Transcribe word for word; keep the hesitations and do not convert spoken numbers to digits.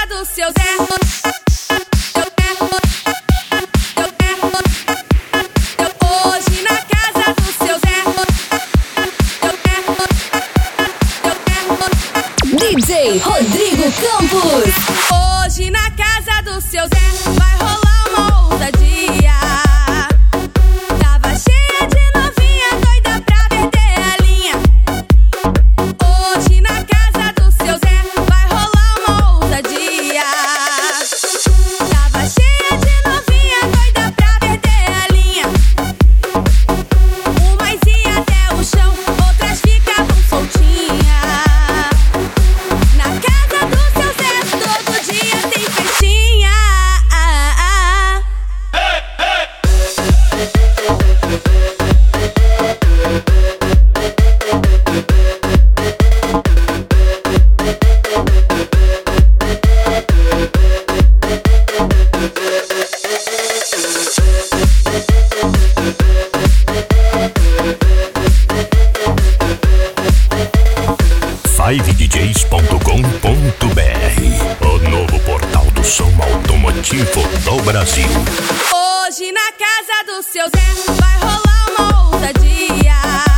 casa do seu Zé. Hoje na casa do seu Zé. D J Rodrigo Campos. Hoje na casa do seu Zé vai rolar uma ousadia. Tava cheia de novinha doida pra perder a linha. Hoje na casa do seu Zé vai rolar uma ousadia. Tava cheia de novinha doida pra perder a linha. Umas ia até o chão, outras ficavam soltinhas. Na casa do seu Zé todo dia tem festinha. five d js ponto com ponto b r, o novo portal do som automotivo do Brasil. Hoje na casa do seu Zé vai rolar uma ousadia.